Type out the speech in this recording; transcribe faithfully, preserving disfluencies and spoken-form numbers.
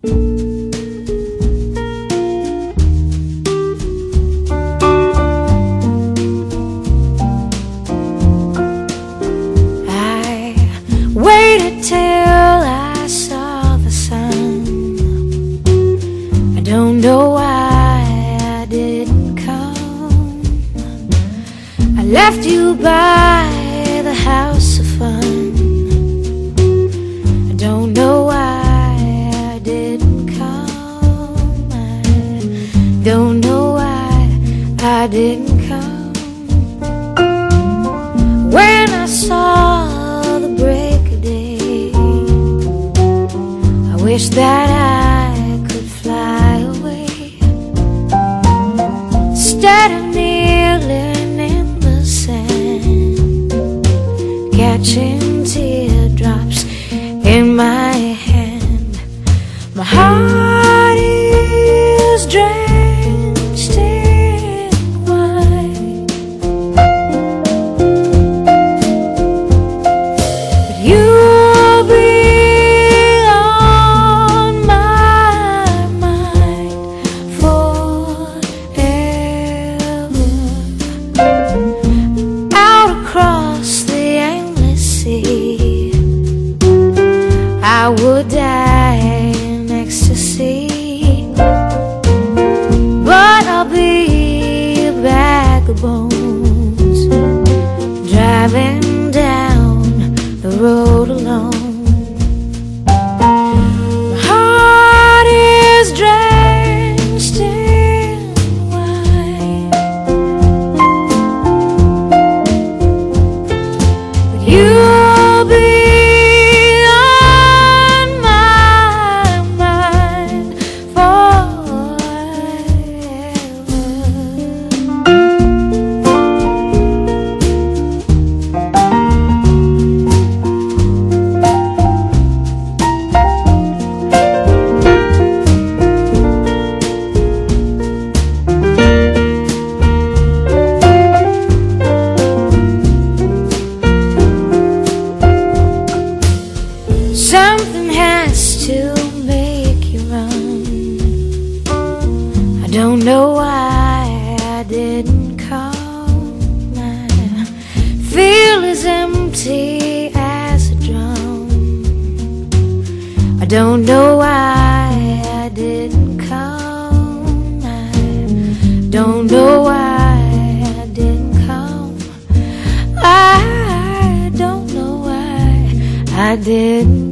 Waited till I saw the sun. I don't know why I didn't come. I left you by the house of fun. I don't know why I didn't come. I don't know why I didn't come. When I saw the break of day, I wish that I could fly away, instead of kneeling in the sand, catching teardrops in my hand. My heart is drenched in wine, but you'll be on my mind forever. Out across the endless sea, I would die in ecstasy, but I'll be a bag of bones, driving down the road alone. My heart is drenched in wine, but you'll be on my mind forever. Something has to make you run. I don't know why I didn't come. I feel as empty as a drum. I don't know why I didn't come. I don't know why I didn't come. I don't know why I didn't